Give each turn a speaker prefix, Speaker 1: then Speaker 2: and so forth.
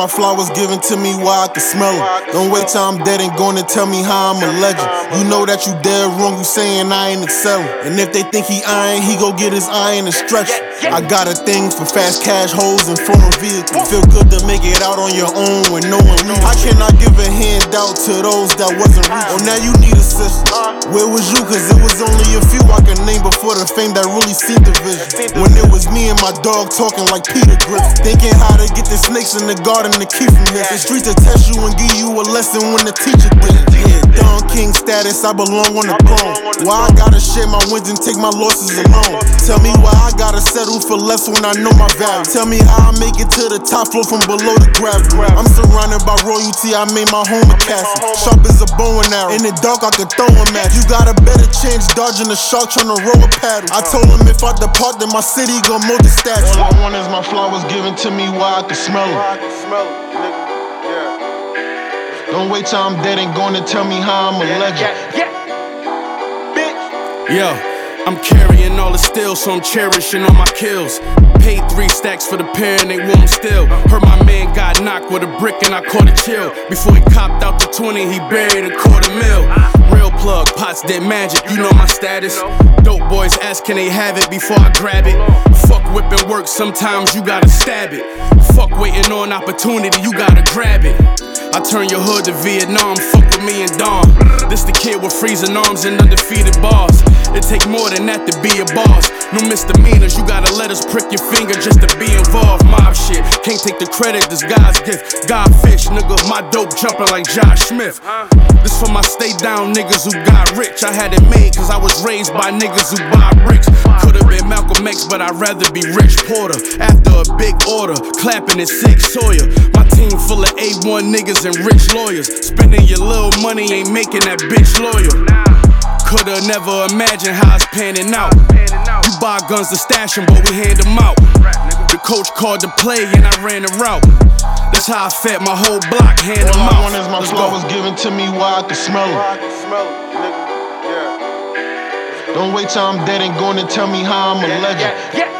Speaker 1: my flowers given to me while I can smell them. Don't wait till I'm dead and gonna tell me how I'm a legend. You know that you dead wrong, you saying I ain't excelling. And if they think he iron, he go get his iron and stretch it. I got a thing for fast cash hoes and foreign vehicles. Feel good to make it out on your own when no one leaves. I cannot give a handout to those that wasn't reaching. Oh, now you need assistance. Where was you? Cause it was only a few I could name before the fame that really seen the vision. When it was me and my dog talking like Peter Griffin, thinking how to get the snakes in the garden to keep from here. The streets will test you and give you a lesson when the teacher did. Yeah, Don King status, I belong on the throne. Why I gotta share my wins and take my losses alone? Tell me why I gotta settle for less when I know my value. Tell me how I make it to the top floor from below the gravity. I'm surrounded by royalty, I made my home a castle. Sharp as a bow and arrow, in the dark I could throw him at you. Got a better chance dodging a shark trying to row a paddle. I told him if I depart then my city gon' mold the statue. All I want is my flowers given to me while I can smell them. Don't wait till I'm dead and gonna tell me how I'm a legend.
Speaker 2: Yo, I'm carrying all the steel, so I'm cherishing all my kills. Paid 3 stacks for the pair and they want 'em still. Heard my man got knocked with a brick and I caught a chill. Before he copped out the 20, he buried $250,000. Real plug, pots did magic, you know my status. Dope boys ask can they have it before I grab it. Fuck whipping work, sometimes you gotta stab it. Fuck waiting on opportunity, you gotta grab it. I turn your hood to Vietnam, fuck with me and Dom. This the kid with freezing arms and undefeated bars. It take more than that to be a boss. No misdemeanors, you gotta let us prick your finger just to be involved. Mob shit, can't take the credit, this God's gift. Godfish, nigga, my dope jumping like Josh Smith. This for my stay down niggas who got rich. I had it made cause I was raised by niggas who buy bricks. Could've been Malcolm X, but I'd rather be Rich Porter. After a big order, clapping at Sig Sawyer. My team full of A1 niggas and rich lawyers. Spending your little money ain't making that bitch loyal. Coulda never imagined how it's panning out. You buy guns to stash them, but we hand them out. The coach called the play and I ran the route. That's how I fed my whole block, hand them out.
Speaker 1: All I want is my flowers given to me while I can smell them. Don't wait till I'm dead and gonna tell me how I'm a legend.